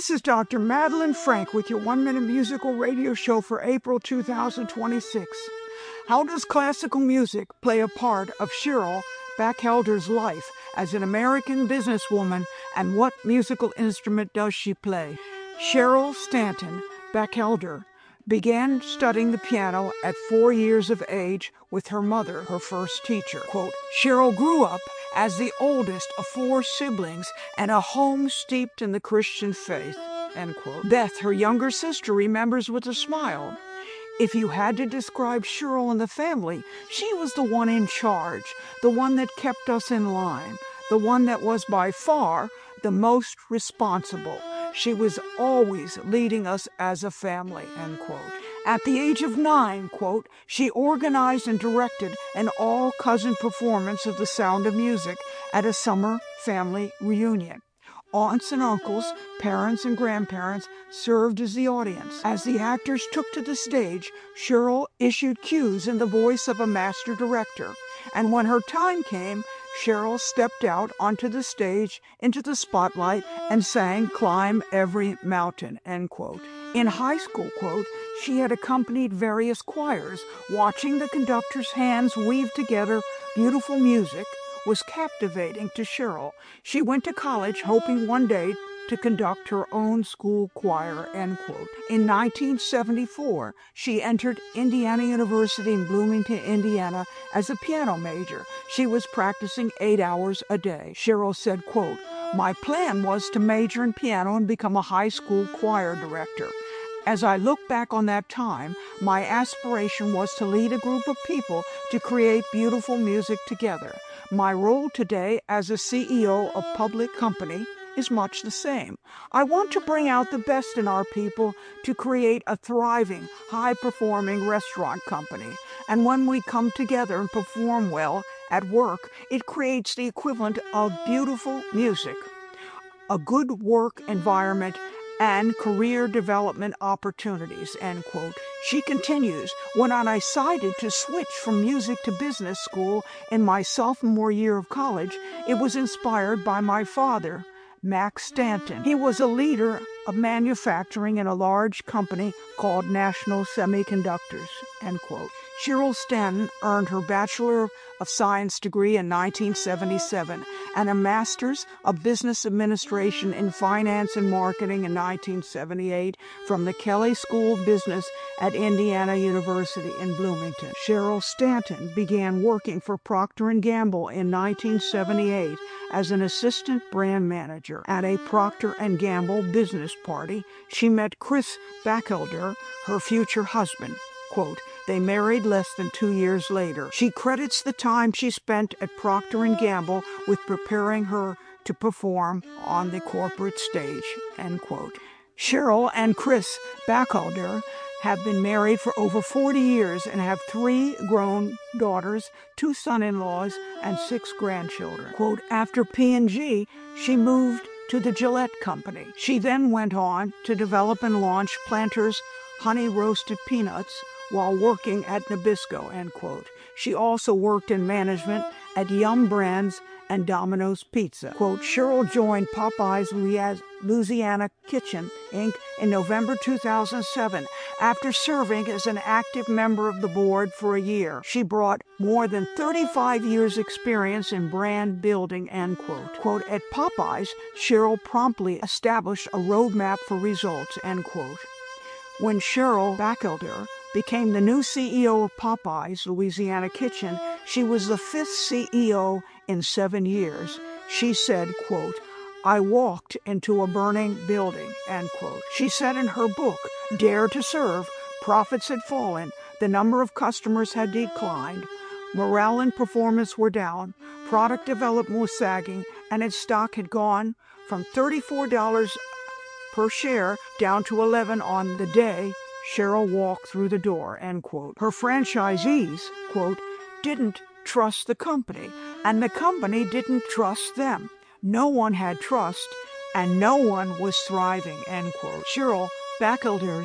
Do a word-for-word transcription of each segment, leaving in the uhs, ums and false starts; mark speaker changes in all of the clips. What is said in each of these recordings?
Speaker 1: This is Doctor Madeline Frank with your one-minute musical radio show for April two thousand twenty-six. How does classical music play a part of Cheryl Bachelder's life as an American businesswoman, and what musical instrument does she play? Cheryl Stanton Bachelder began studying the piano at four years of age with her mother, her first teacher. Quote, Cheryl grew up as the oldest of four siblings and a home steeped in the Christian faith, end quote. Beth, her younger sister, remembers with a smile, if you had to describe Cheryl and the family, she was the one in charge, the one that kept us in line, the one that was by far the most responsible. She was always leading us as a family, end quote. At the age of nine, quote, she organized and directed an all-cousin performance of The Sound of Music at a summer family reunion. Aunts and uncles, parents and grandparents served as the audience. As the actors took to the stage, Cheryl issued cues in the voice of a master director. And when her time came, Cheryl stepped out onto the stage, into the spotlight, and sang Climb Every Mountain, end quote. In high school, quote, she had accompanied various choirs. Watching the conductor's hands weave together beautiful music was captivating to Cheryl. She went to college hoping one day to conduct her own school choir, end quote. In nineteen seventy-four, she entered Indiana University in Bloomington, Indiana, as a piano major. She was practicing eight hours a day. Cheryl said, quote, my plan was to major in piano and become a high school choir director. As I look back on that time, my aspiration was to lead a group of people to create beautiful music together. My role today as a C E O of public company is much the same. I want to bring out the best in our people to create a thriving, high-performing restaurant company. And when we come together and perform well at work, it creates the equivalent of beautiful music, a good work environment, and career development opportunities, end quote. She continues, when I decided to switch from music to business school in my sophomore year of college, it was inspired by my father, Max Stanton. He was a leader of manufacturing in a large company called National Semiconductors, end quote. Cheryl Stanton earned her Bachelor of Science degree in nineteen seventy-seven and a Master's of Business Administration in Finance and Marketing in nineteen seventy-eight from the Kelley School of Business at Indiana University in Bloomington. Cheryl Stanton began working for Procter and Gamble in nineteen seventy-eight as an assistant brand manager. At a Procter and Gamble business party, she met Chris Bachelder, her future husband. Quote, they married less than two years later. She credits the time she spent at Procter and Gamble with preparing her to perform on the corporate stage, end quote. Cheryl and Chris Bachelder have been married for over forty years and have three grown daughters, two son-in-laws, and six grandchildren. Quote, after P and G, she moved to the Gillette Company. She then went on to develop and launch Planters Honey Roasted Peanuts while working at Nabisco, end quote. She also worked in management at Yum Brands and Domino's Pizza. Quote, Cheryl joined Popeye's Louisiana Kitchen, Incorporated in November two thousand seven. After serving as an active member of the board for a year, she brought more than thirty-five years experience in brand building, end quote. Quote, at Popeyes, Cheryl promptly established a roadmap for results, end quote. When Cheryl Bachelder became the new C E O of Popeye's Louisiana Kitchen, she was the fifth C E O in seven years. She said, quote, I walked into a burning building, end quote. She said in her book, Dare to Serve, profits had fallen, the number of customers had declined, morale and performance were down, product development was sagging, and its stock had gone from thirty-four dollars per share down to eleven dollars on the day Cheryl walked through the door, end quote. Her franchisees, quote, didn't trust the company, and the company didn't trust them. No one had trust, and no one was thriving, end quote. Cheryl Bachelder's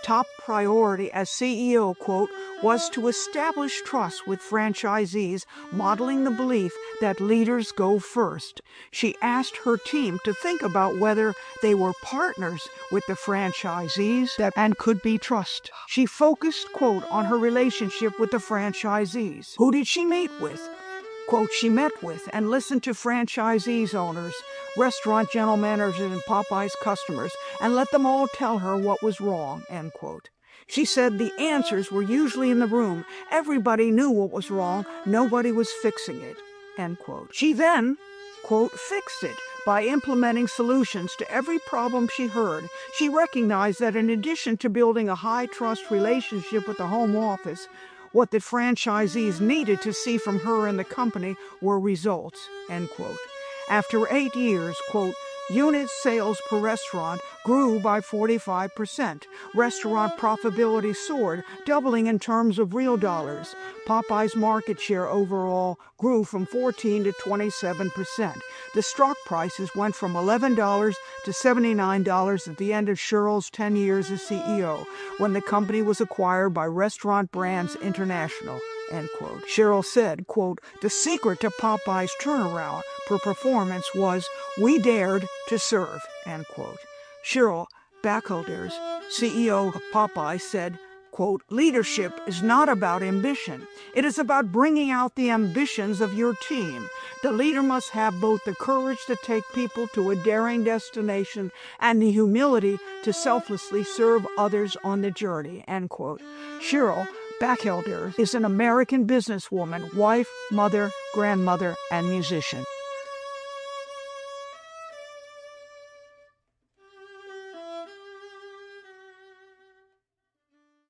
Speaker 1: top priority as C E O, quote, was to establish trust with franchisees, modeling the belief that leaders go first. She asked her team to think about whether they were partners with the franchisees that and could be trusted. She focused, quote, on her relationship with the franchisees. Who did she meet with? Quote, she met with and listened to franchisees owners, restaurant general managers, and Popeye's customers, and let them all tell her what was wrong, end quote. She said the answers were usually in the room. Everybody knew what was wrong. Nobody was fixing it, end quote. She then, quote, fixed it by implementing solutions to every problem she heard. She recognized that in addition to building a high-trust relationship with the home office, what the franchisees needed to see from her and the company were results, end quote. After eight years, quote, unit sales per restaurant grew by forty-five percent. Restaurant profitability soared, doubling in terms of real dollars. Popeye's market share overall grew from fourteen to twenty-seven percent. The stock prices went from eleven dollars to seventy-nine dollars at the end of Cheryl's ten years as C E O, when the company was acquired by Restaurant Brands International, end quote. Cheryl said, quote, the secret to Popeye's turnaround per performance was we dared to serve, end quote. Cheryl Bachelder's, C E O of Popeye, said, quote, leadership is not about ambition. It is about bringing out the ambitions of your team. The leader must have both the courage to take people to a daring destination and the humility to selflessly serve others on the journey, end quote. Cheryl Bachelder is an American businesswoman, wife, mother, grandmother, and musician.